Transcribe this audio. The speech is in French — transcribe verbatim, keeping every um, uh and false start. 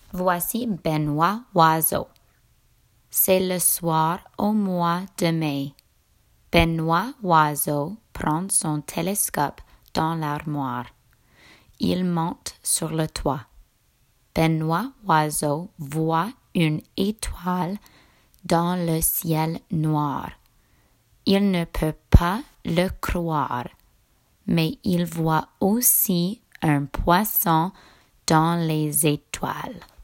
Voici Benoît Oiseau. C'est le soir au mois de mai. Benoît Oiseau prend son télescope dans l'armoire. Il monte sur le toit. Benoît Oiseau voit une étoile dans le ciel noir. Il ne peut pas le croire, mais il voit aussi un poisson dans les étoiles.